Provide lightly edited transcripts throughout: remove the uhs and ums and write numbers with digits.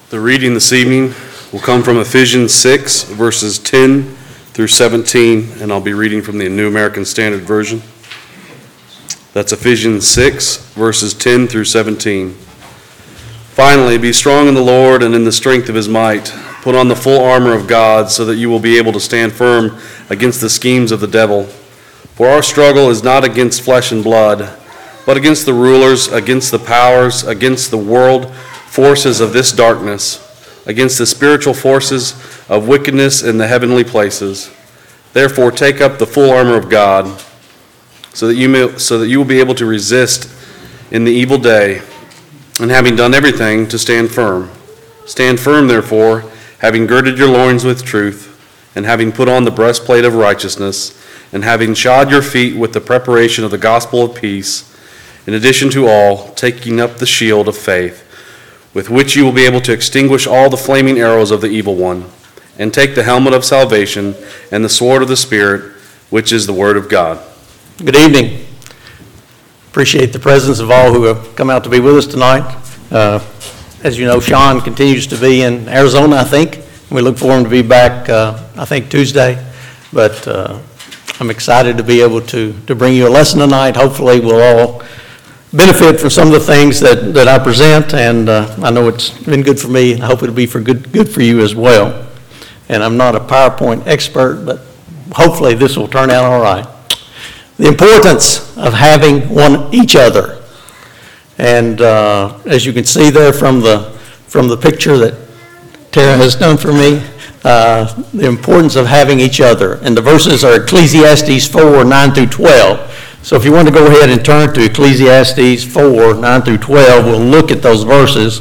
The reading this evening will come from Ephesians 6, verses 10 through 17, and I'll be reading from the New American Standard Version. That's Ephesians 6, verses 10 through 17. Finally, be strong in the Lord and in the strength of his might. Put on the full armor of God so that you will be able to stand firm against the schemes of the devil. For our struggle is not against flesh and blood, but against the rulers, against the powers, against the world forces of this darkness, against the spiritual forces of wickedness in the heavenly places. Therefore, take up the full armor of God, so that you will be able to resist in the evil day, and having done everything, to stand firm. Stand firm, therefore, having girded your loins with truth, and having put on the breastplate of righteousness, and having shod your feet with the preparation of the gospel of peace. In addition to all, taking up the shield of faith, with which you will be able to extinguish all the flaming arrows of the evil one, and take the helmet of salvation and the sword of the Spirit, which is the word of God. Good evening. Appreciate the presence of all who have come out to be with us tonight. As you know, Sean continues to be in Arizona, I think. We look for him to be back, I think, Tuesday. But I'm excited to be able to bring you a lesson tonight. Hopefully we'll all benefit from some of the things that I present, and I know it's been good for me, and I hope it'll be good for you as well. And I'm not a PowerPoint expert, but hopefully this will turn out all right. The importance of having each other. And as you can see there from the picture that Tara has done for me, the importance of having each other. And the verses are Ecclesiastes 4, 9 through 12. So if you want to go ahead and turn to Ecclesiastes 4, 9 through 12, we'll look at those verses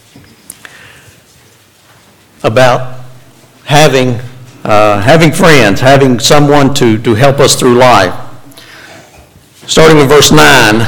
about having friends, having someone to help us through life. Starting with verse 9,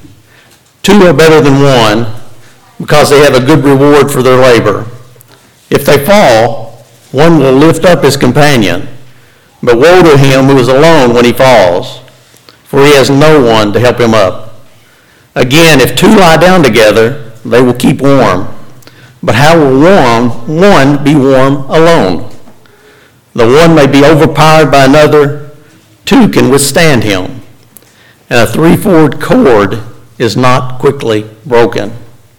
2 are better than one because they have a good reward for their labor. If they fall, one will lift up his companion, but woe to him who is alone when he falls, for he has no one to help him up. Again, if 2 lie down together, they will keep warm. But how will one be warm alone? The one may be overpowered by another, 2 can withstand him. And a threefold cord is not quickly broken.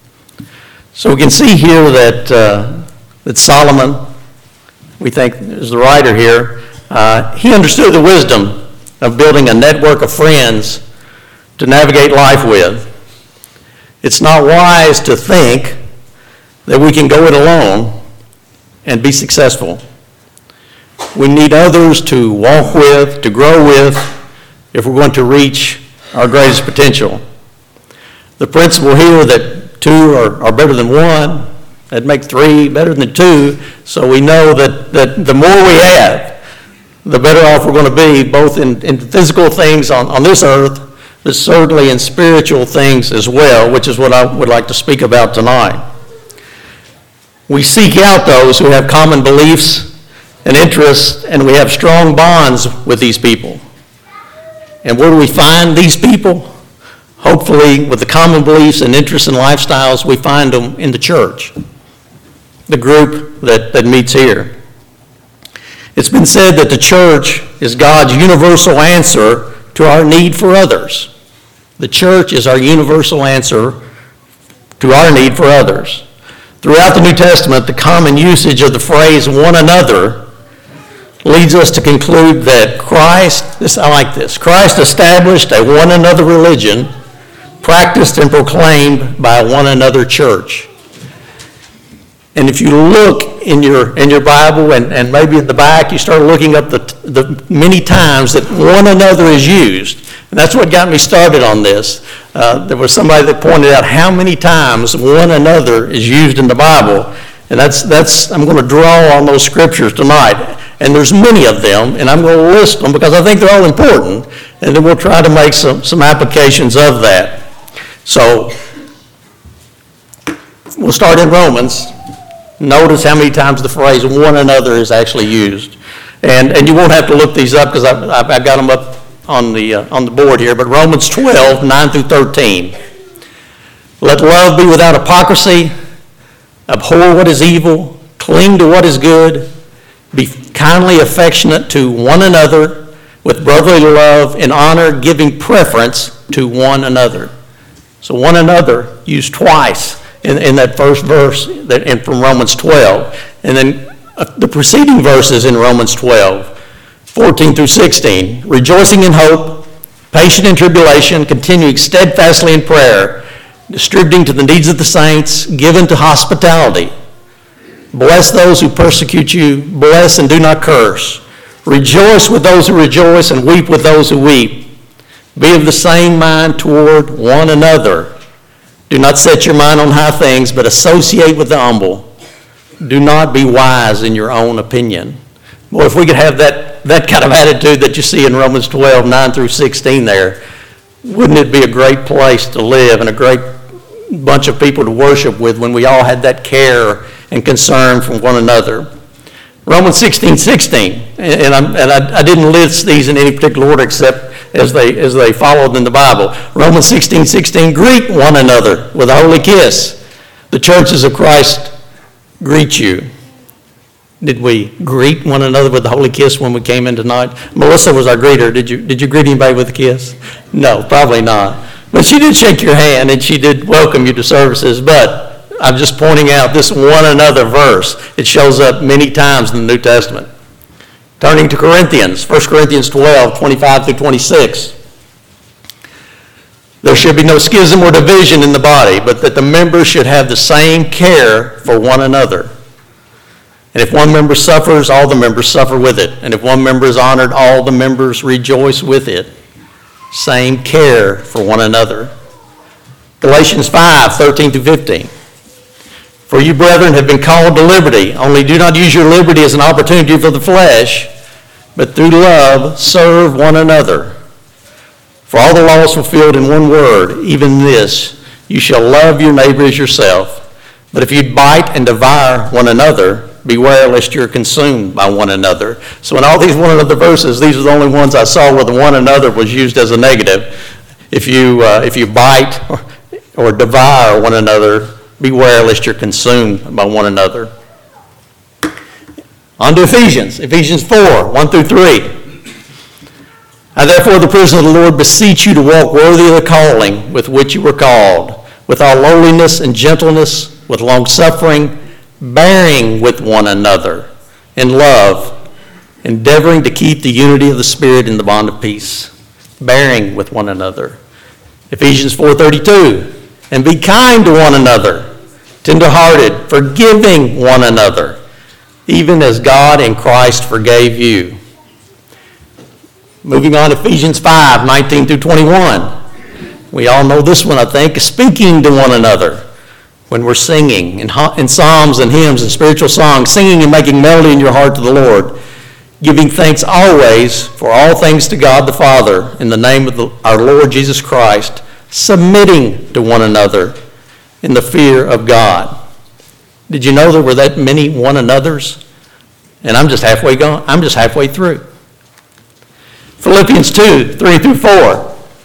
So we can see here that Solomon, we think is the writer here, he understood the wisdom of building a network of friends to navigate life with. It's not wise to think that we can go it alone and be successful. We need others to walk with, to grow with, if we're going to reach our greatest potential. The principle here that 2 are better than 1, that'd make 3 better than 2, so we know that the more we have, the better off we're going to be, both in physical things on this earth, but certainly in spiritual things as well, which is what I would like to speak about tonight. We seek out those who have common beliefs and interests, and we have strong bonds with these people. And where do we find these people? Hopefully, with the common beliefs and interests and lifestyles, we find them in the church, the group that meets here. It's been said that the church is God's universal answer to our need for others. The church is our universal answer to our need for others. Throughout the New Testament, the common usage of the phrase one another leads us to conclude that Christ established a one another religion practiced and proclaimed by a one another church. And if you look in your Bible and maybe in the back, you start looking up the many times that one another is used. And that's what got me started on this. There was somebody that pointed out how many times one another is used in the Bible. And that's I'm going to draw on those scriptures tonight. And there's many of them, and I'm going to list them because I think they're all important. And then we'll try to make some applications of that. So we'll start in Romans. Notice how many times the phrase one another is actually used. And you won't have to look these up because I've got them up on the board here. But Romans 12, 9 through 13. Let love be without hypocrisy. Abhor what is evil, cling to what is good, be kindly affectionate to one another with brotherly love and honor, giving preference to one another. So one another used twice in that first verse from Romans 12. And then the preceding verses in Romans 12, 14 through 16. Rejoicing in hope, patient in tribulation, continuing steadfastly in prayer, distributing to the needs of the saints, given to hospitality. Bless those who persecute you, bless and do not curse. Rejoice with those who rejoice and weep with those who weep. Be of the same mind toward one another. Do not set your mind on high things, but associate with the humble. Do not be wise in your own opinion. Boy, if we could have that kind of attitude that you see in Romans 12, 9 through 16 there, wouldn't it be a great place to live and a great bunch of people to worship with when we all had that care and concern for one another? Romans 16:16, and I didn't list these in any particular order except as they followed in the Bible. Romans 16:16, greet one another with a holy kiss. The churches of Christ greet you. Did we greet one another with a holy kiss when we came in tonight? Melissa was our greeter. Did you greet anybody with a kiss? No, probably not. But she did shake your hand and she did welcome you to services. But I'm just pointing out this one another verse. It shows up many times in the New Testament. Turning to Corinthians, 1 Corinthians 12, 25 through 26. There should be no schism or division in the body, but that the members should have the same care for one another. And if one member suffers, all the members suffer with it. And if one member is honored, all the members rejoice with it. Same care for one another. Galatians 5, 13 through 15. For you, brethren, have been called to liberty. Only do not use your liberty as an opportunity for the flesh, but through love serve one another. For all the law is fulfilled in one word, even this, you shall love your neighbor as yourself. But if you bite and devour one another, beware lest you're consumed by one another. So in all these one another verses, these are the only ones I saw where the one another was used as a negative. If you bite or devour one another, beware lest you're consumed by one another. On to Ephesians 4, 1 through 3. I therefore, the prisoner of the Lord, beseech you to walk worthy of the calling with which you were called, with all lowliness and gentleness, with long-suffering, bearing with one another in love, endeavoring to keep the unity of the Spirit in the bond of peace, bearing with one another. Ephesians 4:32, and be kind to one another, tender-hearted, forgiving one another, even as God in Christ forgave you. Moving on, Ephesians 5, 19 through 21. We all know this one, I think, speaking to one another. When we're singing in psalms and hymns and spiritual songs, singing and making melody in your heart to the Lord, giving thanks always for all things to God the Father in the name of our Lord Jesus Christ, submitting to one another in the fear of God. Did you know there were that many one another's? And I'm just halfway gone. I'm just halfway through. Philippians 2, 3 through 4.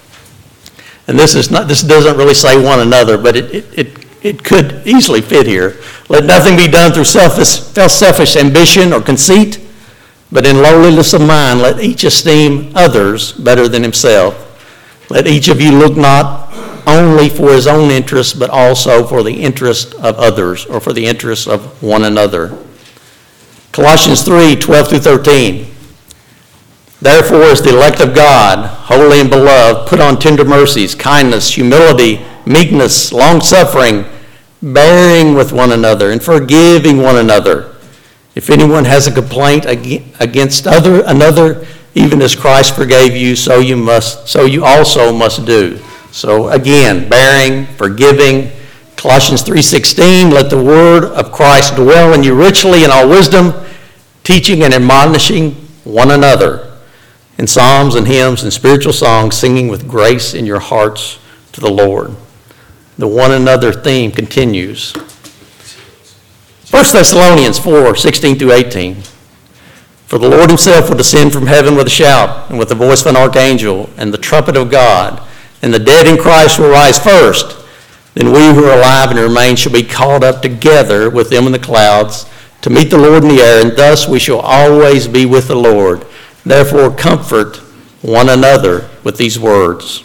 And this doesn't really say one another, but it could easily fit here. Let nothing be done through selfish ambition or conceit, but in lowliness of mind, let each esteem others better than himself. Let each of you look not only for his own interest, but also for the interest of others, or for the interest of one another. Colossians 3, 12 through 13. Therefore, as the elect of God, holy and beloved, put on tender mercies, kindness, humility, meekness, long-suffering, bearing with one another, and forgiving one another. If anyone has a complaint against another, even as Christ forgave you, so you also must do. So again, bearing, forgiving. Colossians 3:16, let the word of Christ dwell in you richly in all wisdom, teaching and admonishing one another in psalms and hymns and spiritual songs, singing with grace in your hearts to the Lord. The one another theme continues. 1 Thessalonians 4, 16 through 18. For the Lord himself will descend from heaven with a shout, and with the voice of an archangel, and the trumpet of God, and the dead in Christ will rise first. then we who are alive and remain shall be caught up together with them in the clouds to meet the Lord in the air, and thus we shall always be with the Lord. Therefore comfort one another with these words.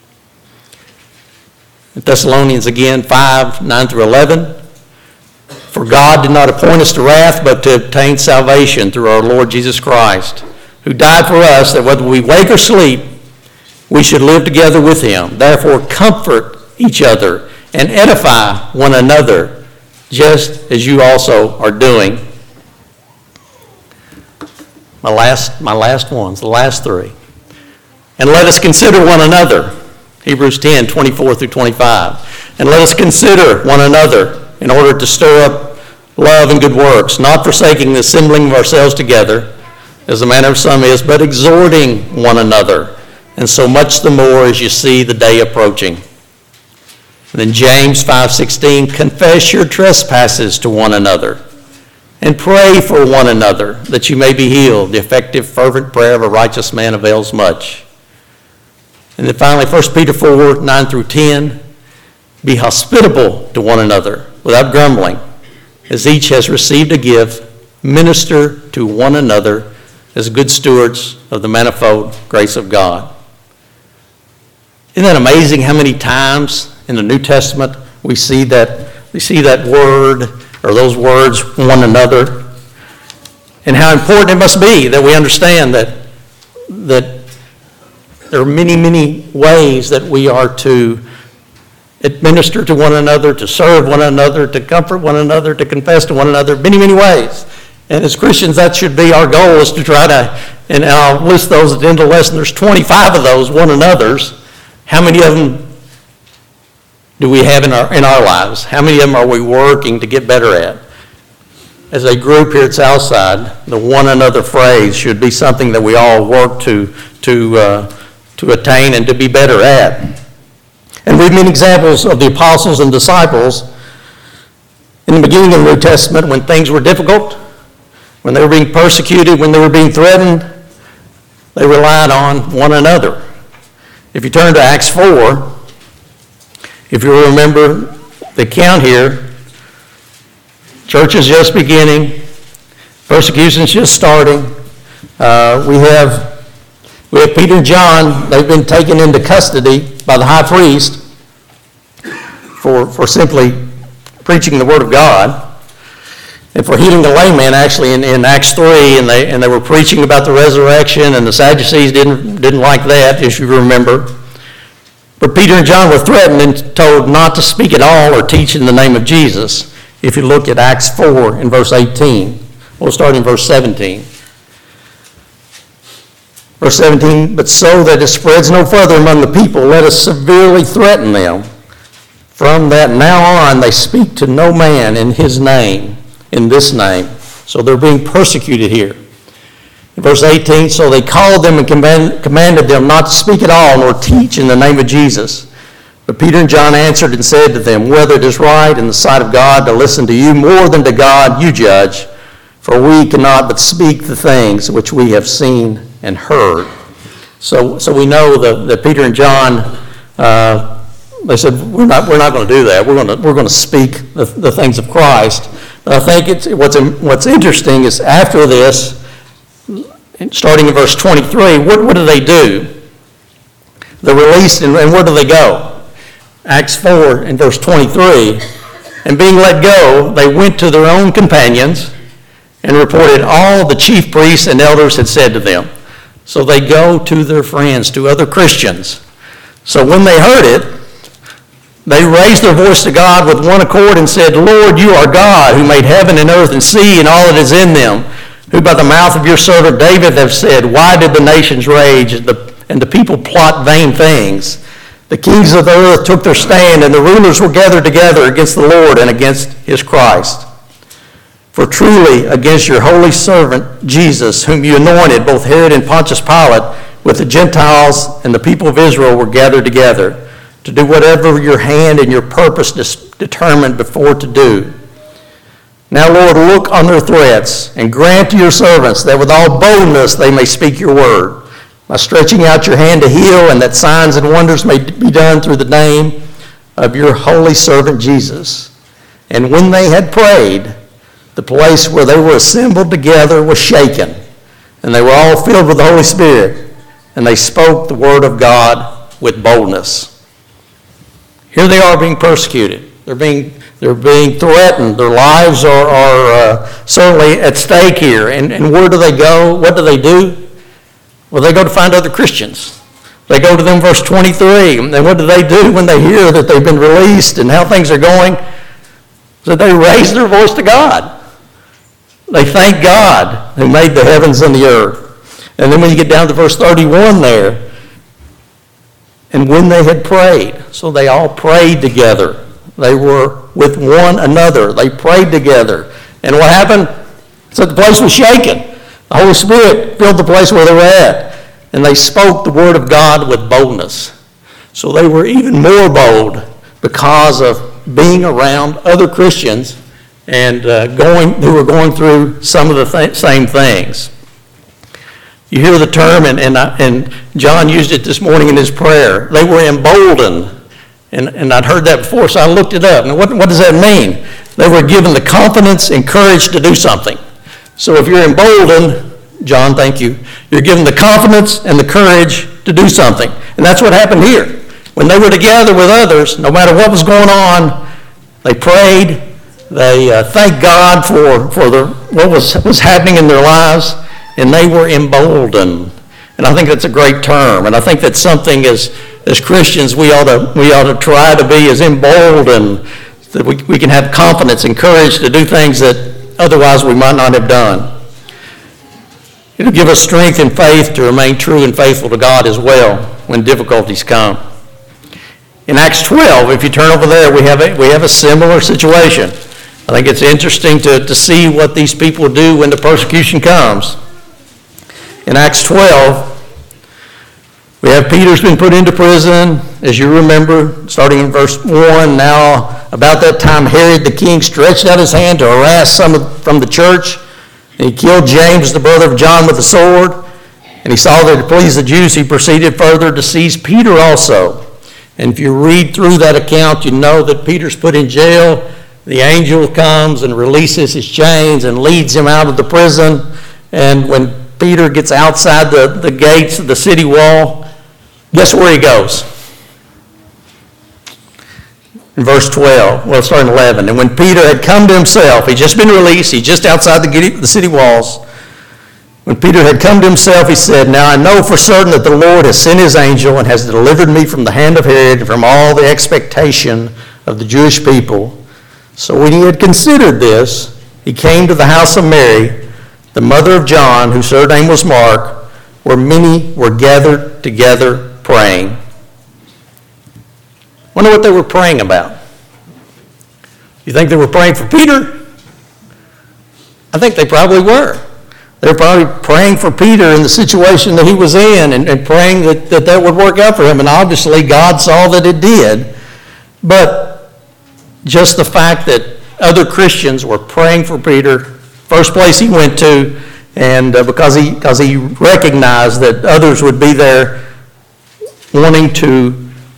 In Thessalonians again, 5, 9 through 11. For God did not appoint us to wrath, but to obtain salvation through our Lord Jesus Christ, who died for us, that whether we wake or sleep, we should live together with him. Therefore comfort each other and edify one another, just as you also are doing. My last ones, the last three. And let us consider one another, Hebrews 10, 24 through 25. And let us consider one another in order to stir up love and good works, not forsaking the assembling of ourselves together, as the manner of some is, but exhorting one another, and so much the more as you see the day approaching. And then James 5:16, confess your trespasses to one another, and pray for one another, that you may be healed. The effective, fervent prayer of a righteous man avails much. And then finally, 1 Peter 4, 9 through 10, be hospitable to one another, without grumbling. As each has received a gift, minister to one another as good stewards of the manifold grace of God. Isn't that amazing how many times in the New Testament we see that word, or those words, one another, and how important it must be that we understand that there are many, many ways that we are to administer to one another, to serve one another, to comfort one another, to confess to one another, many, many ways. And as Christians, that should be our goal, is to try to, and I'll list those at the end of the lesson, there's 25 of those one another's. How many of them do we have in our lives? How many of them are we working to get better at? As a group here at Southside, the one another phrase should be something that we all work to attain and to be better at. And we've many examples of the apostles and disciples in the beginning of the New Testament when things were difficult, when they were being persecuted, when they were being threatened, they relied on one another. If you turn to Acts 4, if you remember the account here, church is just beginning, persecution is just starting. We have Peter and John. They've been taken into custody by the high priest for simply preaching the word of God and for healing the lame man, actually, in Acts 3, and they were preaching about the resurrection, and the Sadducees didn't like that, as you remember. But Peter and John were threatened and told not to speak at all or teach in the name of Jesus. If you look at Acts 4 in verse 18, we'll start in verse 17. Verse 17, but so that it spreads no further among the people, let us severely threaten them. From that now on, they speak to no man in his name, in this name. So they're being persecuted here. In verse 18, so they called them and commanded them not to speak at all nor teach in the name of Jesus. But Peter and John answered and said to them, whether it is right in the sight of God to listen to you more than to God, you judge. For we cannot but speak the things which we have seen and heard. So we know that Peter and John, they said, we're not going to do that. We're going to speak the things of Christ. But I think what's interesting is after this, starting in verse 23, what do they do? They're released, and where do they go? Acts 4 in verse 23, and being let go, they went to their own companions and reported all the chief priests and elders had said to them. So they go to their friends, to other Christians. So when they heard it, they raised their voice to God with one accord and said, Lord, you are God, who made heaven and earth and sea and all that is in them, who by the mouth of your servant David have said, why did the nations rage and the people plot vain things? The kings of the earth took their stand, and the rulers were gathered together against the Lord and against his Christ. For truly against your holy servant Jesus, whom you anointed, both Herod and Pontius Pilate, with the Gentiles and the people of Israel were gathered together, to do whatever your hand and your purpose determined before to do. Now, Lord, look on their threats, and grant to your servants that with all boldness they may speak your word, by stretching out your hand to heal, and that signs and wonders may be done through the name of your holy servant Jesus. And when they had prayed, the place where they were assembled together was shaken, and they were all filled with the Holy Spirit, and they spoke the word of God with boldness. Here they are being persecuted. They're being threatened. Their lives are certainly at stake here. And where do they go? What do they do? Well, they go to find other Christians. They go to them, verse 23. And what do they do when they hear that they've been released and how things are going? So they raise their voice to God. They thank God who made the heavens and the earth. And then when you get down to verse 31 there, and when they had prayed, so they all prayed together. They were with one another. They prayed together. And what happened? So the place was shaken. The Holy Spirit filled the place where they were at. And they spoke the word of God with boldness. So they were even more bold because of being around other Christians and who were going through some of the same things. You hear the term, and John used it this morning in his prayer. They were emboldened. And I'd heard that before, so I looked it up. Now, what does that mean? They were given the confidence and courage to do something. So if you're emboldened, John, thank you, you're given the confidence and the courage to do something. And that's what happened here. When they were together with others, no matter what was going on, they prayed. They thanked God for what was happening in their lives, and they were emboldened. And I think that's a great term. And I think that's something as Christians we ought to try to be as emboldened, that we can have confidence and courage to do things that otherwise we might not have done. It'll give us strength and faith to remain true and faithful to God as well when difficulties come. In Acts 12, if you turn over there, we have a similar situation. I think it's interesting to see what these people do when the persecution comes. In Acts 12, we have Peter's been put into prison, as you remember, starting in verse 1. Now, about that time, Herod the king stretched out his hand to harass some from the church, and he killed James, the brother of John, with a sword. And he saw that it pleased the Jews. He proceeded further to seize Peter also. And if you read through that account, you know that Peter's put in jail. The angel comes and releases his chains and leads him out of the prison. And when Peter gets outside the gates of the city wall, guess where he goes? In verse 12, well, starting 11. And when Peter had come to himself, he'd just been released, he's just outside the city walls. When Peter had come to himself, he said, "Now I know for certain that the Lord has sent his angel and has delivered me from the hand of Herod and from all the expectation of the Jewish people." So when he had considered this, he came to the house of Mary, the mother of John, whose surname was Mark, where many were gathered together praying. Wonder what they were praying about. You think they were praying for Peter? I think they probably were. They were probably praying for Peter in the situation that he was in and praying that would work out for him. And obviously God saw that it did. But just the fact that other Christians were praying for Peter, first place he went to, and because he recognized that others would be there wanting to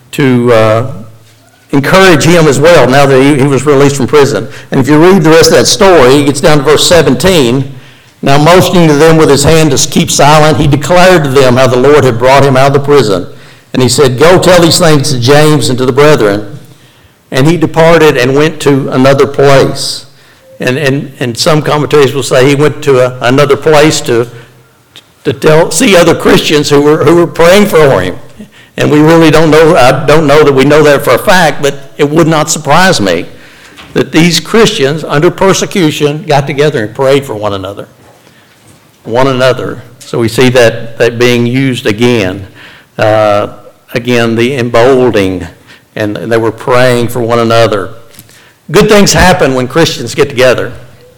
encourage him as well now that he was released from prison. And if you read the rest of that story, he gets down to verse 17. Now motioning to them with his hand to keep silent, he declared to them how the Lord had brought him out of the prison. And he said, "Go tell these things to James and to the brethren." And he departed and went to another place. And some commentators will say he went to another place to see other Christians who were praying for him. And we really don't know, I don't know that we know that for a fact, but it would not surprise me that these Christians under persecution got together and prayed for one another. So we see that being used again. Again, the emboldening, and they were praying for one another. Good things happen when Christians get together.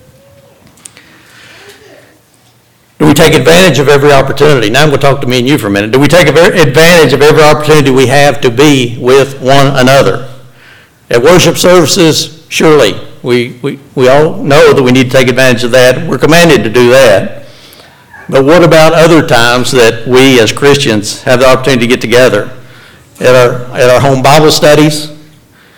Do we take advantage of every opportunity? Now I'm going to talk to me and you for a minute. Do we take advantage of every opportunity we have to be with one another? At worship services, surely, we all know that we need to take advantage of that. We're commanded to do that. But what about other times that we as Christians have the opportunity to get together? At our home Bible studies,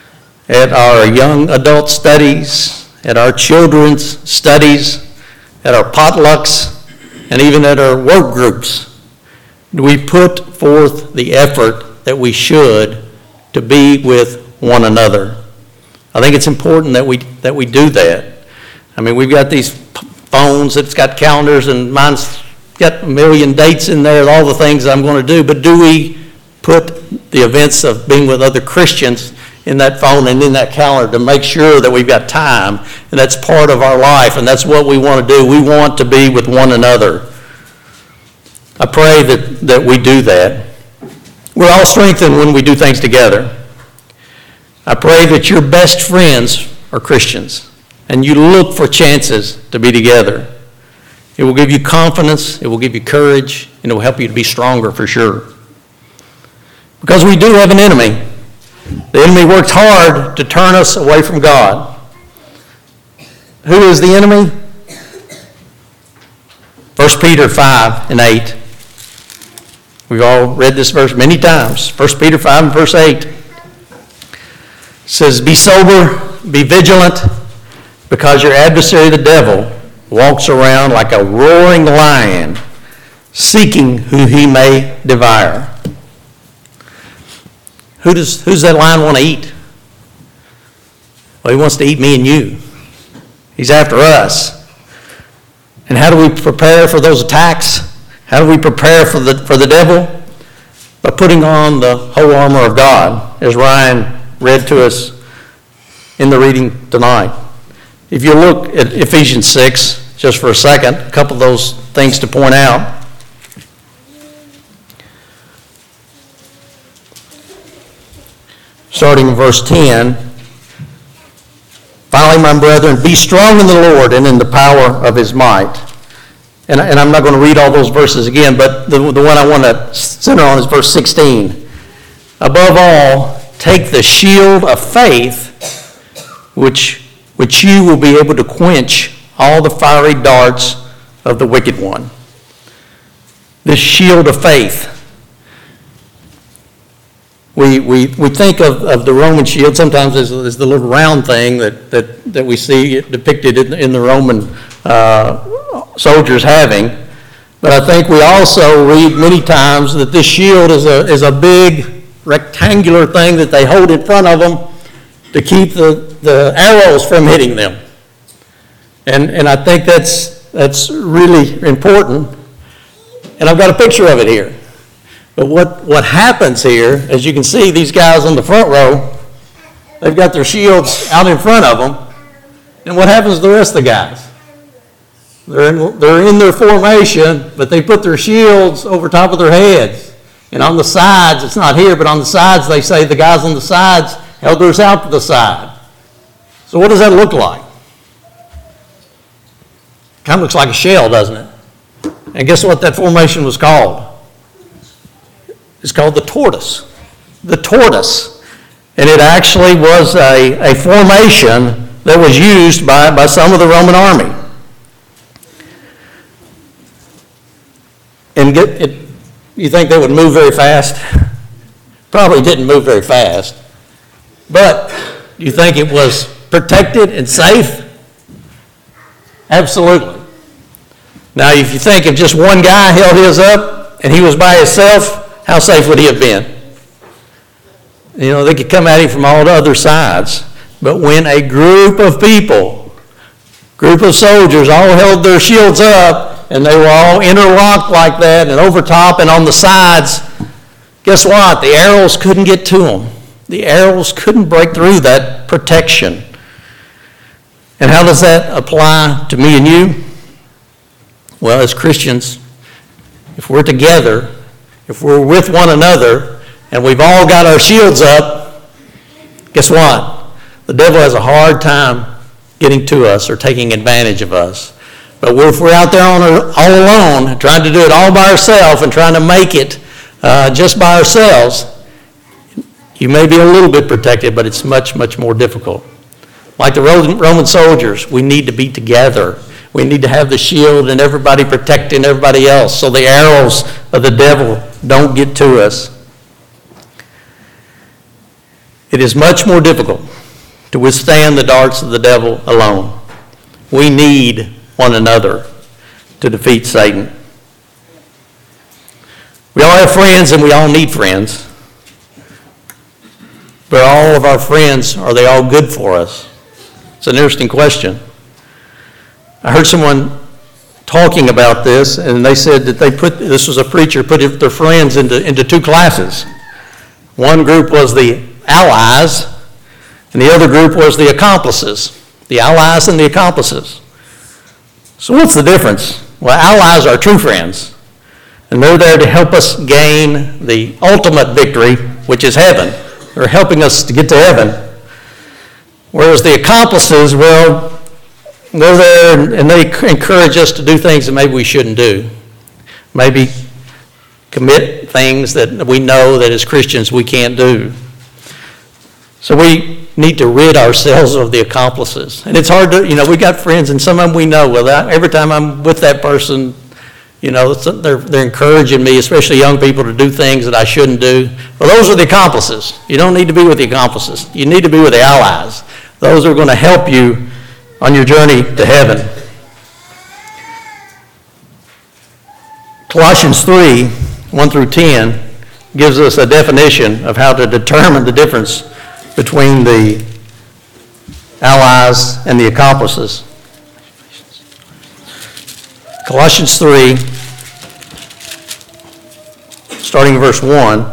at our young adult studies, at our children's studies, at our potlucks, and even at our work groups, do we put forth the effort that we should to be with one another? I think it's important that we do that. I mean, we've got these phones that's got calendars, and mine's got a million dates in there, all the things I'm going to do, but do we put the events of being with other Christians in that phone and in that calendar to make sure that we've got time, and that's part of our life, and that's what we want to do. We want to be with one another. I pray that we do that. We're all strengthened when we do things together. I pray that your best friends are Christians, and you look for chances to be together. It will give you confidence, it will give you courage, and it will help you to be stronger for sure. Because we do have an enemy. The enemy works hard to turn us away from God. Who is the enemy? 1 Peter 5 and 8. We've all read this verse many times. 1 Peter 5 and verse 8 says, "Be sober, be vigilant, because your adversary the devil walks around like a roaring lion, seeking who he may devour." Who's that lion want to eat? Well, he wants to eat me and you. He's after us. And how do we prepare for those attacks? How do we prepare for the devil? By putting on the whole armor of God, as Ryan read to us in the reading tonight. If you look at Ephesians 6, just for a second, a couple of those things to point out. Starting in verse 10, "Finally, my brethren, be strong in the Lord and in the power of his might." And I'm not going to read all those verses again, but the one I want to center on is verse 16. "Above all, take the shield of faith, which you will be able to quench all the fiery darts of the wicked one." This shield of faith. We think of the Roman shield sometimes as the little round thing that we see depicted in the Roman soldiers having. But I think we also read many times that this shield is a big rectangular thing that they hold in front of them to keep the arrows from hitting them. And I think that's really important. And I've got a picture of it here. But what happens here, as you can see, these guys on the front row, they've got their shields out in front of them. And what happens to the rest of the guys? They're in their formation, but they put their shields over top of their heads. And on the sides, it's not here, but on the sides, they say the guys on the sides held theirs out to the side. So what does that look like? Kind of looks like a shell, doesn't it? And guess what that formation was called? It's called the tortoise. The tortoise. And it actually was a formation that was used by some of the Roman army. And you think they would move very fast? Probably didn't move very fast. But you think it was protected and safe? Absolutely. Now, if you think if just one guy held his up and he was by himself, how safe would he have been? You know, they could come at him from all the other sides. But when a group of people, group of soldiers all held their shields up and they were all interlocked like that and over top and on the sides, guess what? The arrows couldn't get to them. The arrows couldn't break through that protection. And how does that apply to me and you? Well, as Christians, if we're together, if we're with one another, and we've all got our shields up, guess what? The devil has a hard time getting to us or taking advantage of us. But if we're out there all alone, trying to do it all by ourselves and trying to make it just by ourselves, you may be a little bit protected, but it's much, much more difficult. Like the Roman soldiers, we need to be together. We need to have the shield and everybody protecting everybody else so the arrows of the devil don't get to us. It is much more difficult to withstand the darts of the devil alone. We need one another to defeat Satan. We all have friends and we all need friends. But all of our friends, are they all good for us? It's an interesting question. I heard someone talking about this, and they said that this was a preacher, put their friends into two classes. One group was the allies, and the other group was the accomplices. The allies and the accomplices. So what's the difference? Well, allies are true friends, and they're there to help us gain the ultimate victory, which is heaven. They're helping us to get to heaven. Whereas the accomplices, well, they're there and they encourage us to do things that maybe we shouldn't do. Maybe commit things that we know that as Christians we can't do. So we need to rid ourselves of the accomplices. And it's hard to, we got friends and some of them we know. Well, every time I'm with that person, they're encouraging me, especially young people, to do things that I shouldn't do. Well, those are the accomplices. You don't need to be with the accomplices. You need to be with the allies. Those are going to help you on your journey to heaven. Colossians 3, 1 through 10 gives us a definition of how to determine the difference between the allies and the accomplices. Colossians 3, starting in verse 1.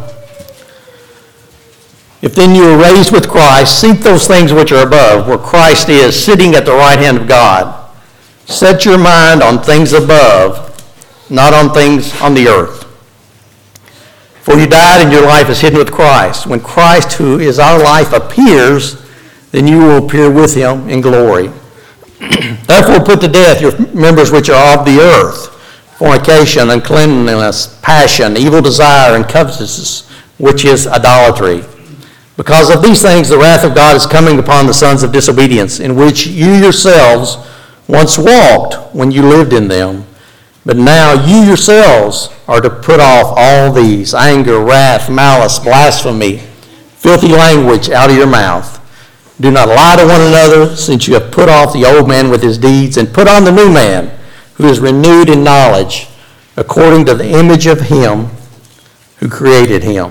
If then you are raised with Christ, seek those things which are above, where Christ is, sitting at the right hand of God. Set your mind on things above, not on things on the earth. For you died and your life is hidden with Christ. When Christ, who is our life, appears, then you will appear with him in glory. Therefore put to death your members which are of the earth, fornication, uncleanness, passion, evil desire, and covetousness, which is idolatry. Because of these things the wrath of God is coming upon the sons of disobedience, in which you yourselves once walked when you lived in them. But now you yourselves are to put off all these: anger, wrath, malice, blasphemy, filthy language out of your mouth. Do not lie to one another, since you have put off the old man with his deeds, and put on the new man, who is renewed in knowledge, according to the image of him who created him.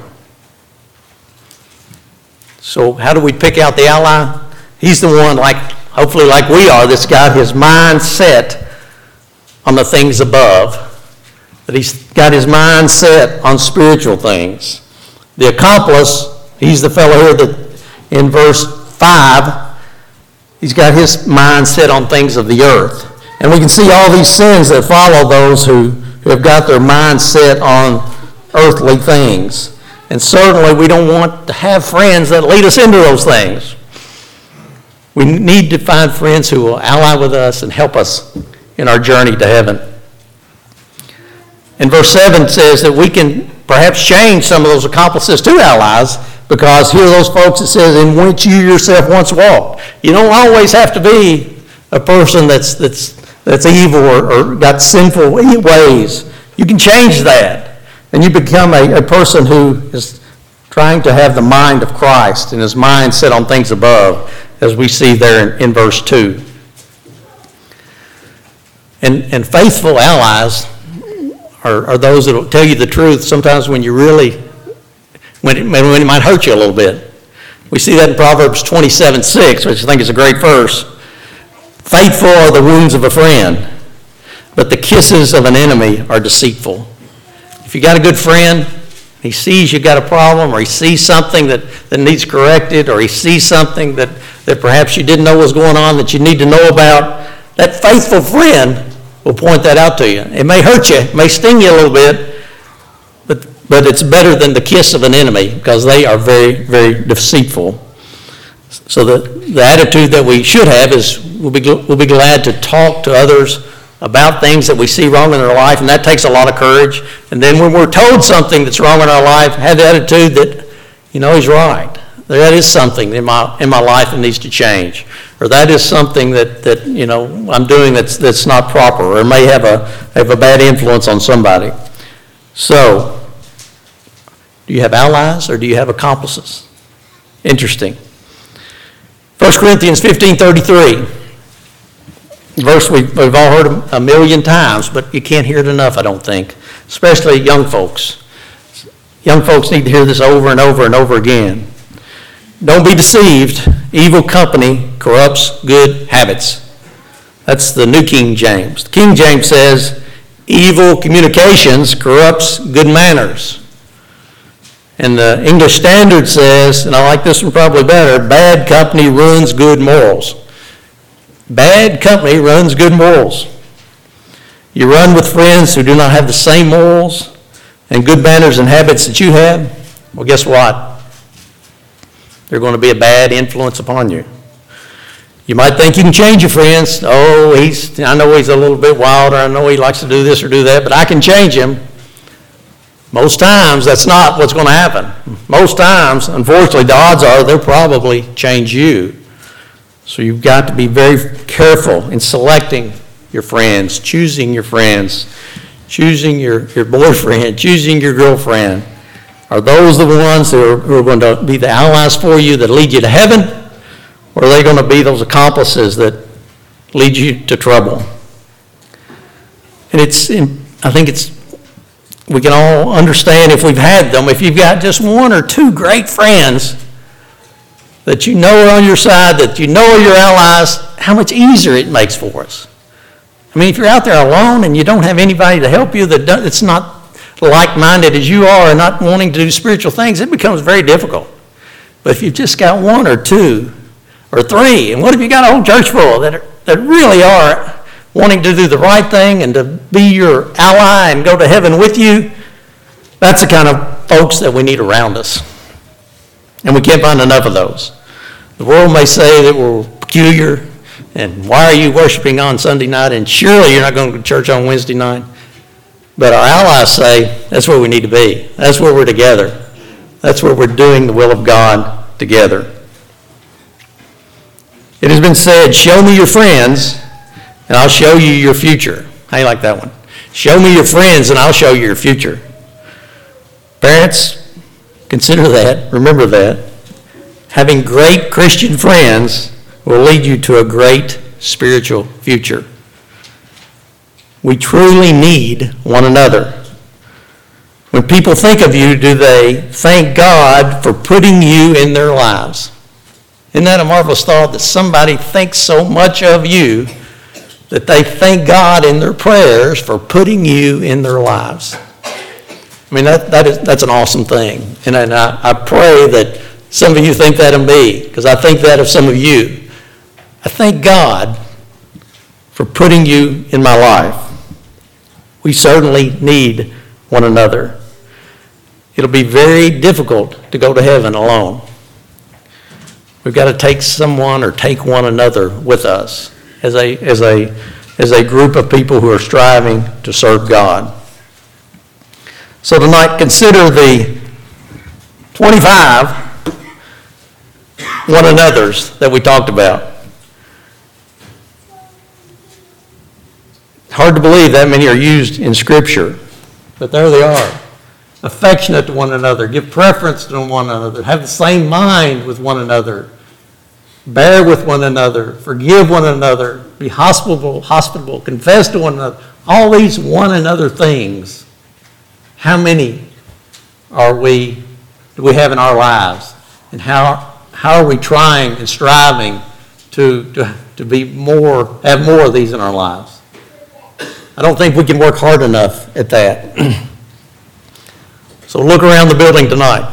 So how do we pick out the ally? He's the one, hopefully like we are, that's got his mind set on the things above, that he's got his mind set on spiritual things. The accomplice, he's the fellow here that in verse 5, he's got his mind set on things of the earth. And we can see all these sins that follow those who have got their mind set on earthly things. And certainly we don't want to have friends that lead us into those things. We need to find friends who will ally with us and help us in our journey to heaven. And verse 7 says that we can perhaps change some of those accomplices to allies, because here are those folks that says, in which you yourself once walked. You don't always have to be a person that's evil or got sinful ways. You can change that. And you become a person who is trying to have the mind of Christ and his mind set on things above, as we see there in verse 2. And faithful allies are those that will tell you the truth sometimes when when it might hurt you a little bit. We see that in Proverbs 27:6, which I think is a great verse. Faithful are the wounds of a friend, but the kisses of an enemy are deceitful. If you got a good friend, he sees you got a problem, or he sees something that needs corrected, or he sees something that perhaps you didn't know was going on that you need to know about, that faithful friend will point that out to you. It may hurt you, it may sting you a little bit, but it's better than the kiss of an enemy, because they are very, very deceitful. So the attitude that we should have is we'll be glad to talk to others about things that we see wrong in their life, and that takes a lot of courage. And then when we're told something that's wrong in our life, have the attitude that, he's right. That is something in my life that needs to change. Or that is something that I'm doing that's not proper, or may have a bad influence on somebody. So, do you have allies or do you have accomplices? Interesting. 1 Corinthians 15:33. Verse we've all heard a million times, but you can't hear it enough, I don't think, especially young folks. Young folks need to hear this over and over and over again. Don't be deceived. Evil company corrupts good habits. That's the New King James. The King James says, evil communications corrupts good manners. And the English Standard says, and I like this one probably better, bad company ruins good morals. Bad company ruins good morals. You run with friends who do not have the same morals and good manners and habits that you have, well, guess what? They're going to be a bad influence upon you. You might think you can change your friends. Oh, I know he's a little bit wilder. I know he likes to do this or do that, but I can change him. Most times, that's not what's going to happen. Most times, unfortunately, the odds are they'll probably change you. So you've got to be very careful in selecting your friends, choosing your boyfriend, choosing your girlfriend. Are those the ones who are going to be the allies for you that lead you to heaven? Or are they going to be those accomplices that lead you to trouble? And we can all understand if we've had them, if you've got just one or two great friends that you know are on your side, that you know are your allies, how much easier it makes for us. I mean, if you're out there alone and you don't have anybody to help you that's not like-minded as you are and not wanting to do spiritual things, it becomes very difficult. But if you've just got one or two or three, and what if you got a whole church full that really are wanting to do the right thing and to be your ally and go to heaven with you, that's the kind of folks that we need around us. And we can't find enough of those. The world may say that we're peculiar, and why are you worshiping on Sunday night, and surely you're not going to church on Wednesday night. But our allies say that's where we need to be. That's where we're together. That's where we're doing the will of God together. It has been said, show me your friends, and I'll show you your future. How you like that one? Show me your friends, and I'll show you your future. Parents, consider that. Remember that. Having great Christian friends will lead you to a great spiritual future. We truly need one another. When people think of you, do they thank God for putting you in their lives? Isn't that a marvelous thought that somebody thinks so much of you that they thank God in their prayers for putting you in their lives? I mean, that's an awesome thing. And I pray that some of you think that of me, because I think that of some of you. I thank God for putting you in my life. We certainly need one another. It'll be very difficult to go to heaven alone. We've got to take someone or take one another with us as a group of people who are striving to serve God. So tonight, consider the 25 one another's that we talked about. Hard to believe that many are used in Scripture, but there they are. Affectionate to one another, give preference to one another, have the same mind with one another, bear with one another, forgive one another, be hospitable, confess to one another. All these one another things. How many do we have in our lives? And how are we trying and striving to have more of these in our lives? I don't think we can work hard enough at that. So look around the building tonight.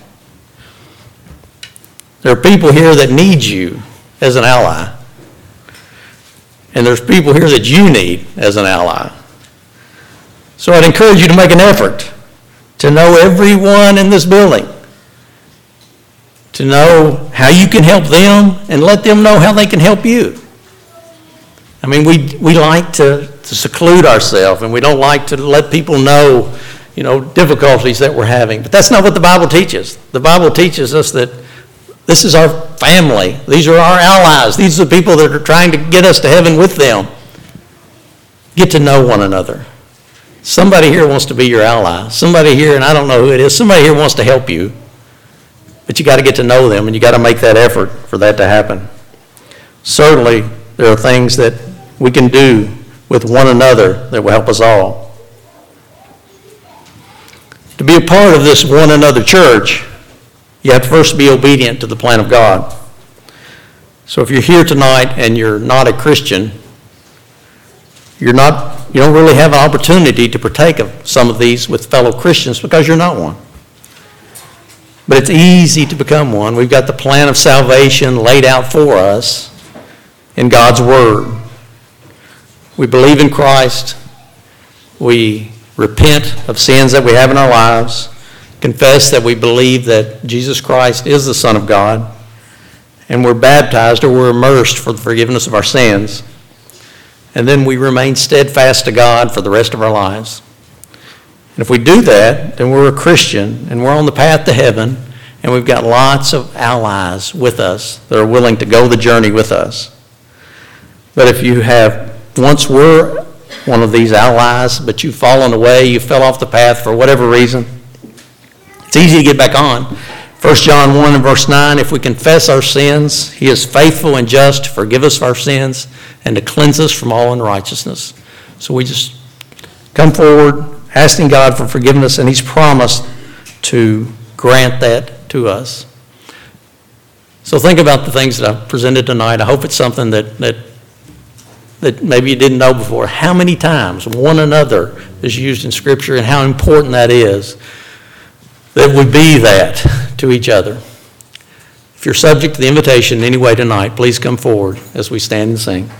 There are people here that need you as an ally. And there's people here that you need as an ally. So I'd encourage you to make an effort to know everyone in this building, to know how you can help them and let them know how they can help you. I mean, we like to seclude ourselves, and we don't like to let people know, difficulties that we're having. But that's not what the Bible teaches. The Bible teaches us that this is our family. These are our allies. These are the people that are trying to get us to heaven with them. Get to know one another. Somebody here wants to be your ally. Somebody here, and I don't know who it is, somebody here wants to help you. but you got to get to know them, and you got to make that effort for that to happen. Certainly, there are things that we can do with one another that will help us all. To be a part of this one another church, you have to first be obedient to the plan of God. So if you're here tonight and you're not a Christian, you don't really have an opportunity to partake of some of these with fellow Christians because you're not one. But it's easy to become one. We've got the plan of salvation laid out for us in God's Word. We believe in Christ. We repent of sins that we have in our lives, confess that we believe that Jesus Christ is the Son of God, and we're baptized or we're immersed for the forgiveness of our sins. And then we remain steadfast to God for the rest of our lives. And if we do that, then we're a Christian, and we're on the path to heaven, and we've got lots of allies with us that are willing to go the journey with us. But if you have once were one of these allies, but you've fallen away, you fell off the path for whatever reason, it's easy to get back on. 1 John 1 and verse 9, if we confess our sins, he is faithful and just to forgive us of our sins and to cleanse us from all unrighteousness. So we just come forward asking God for forgiveness, and he's promised to grant that to us. So think about the things that I've presented tonight. I hope it's something that maybe you didn't know before. How many times one another is used in Scripture, and how important that is, that we be that to each other. If you're subject to the invitation in any way tonight, please come forward as we stand and sing.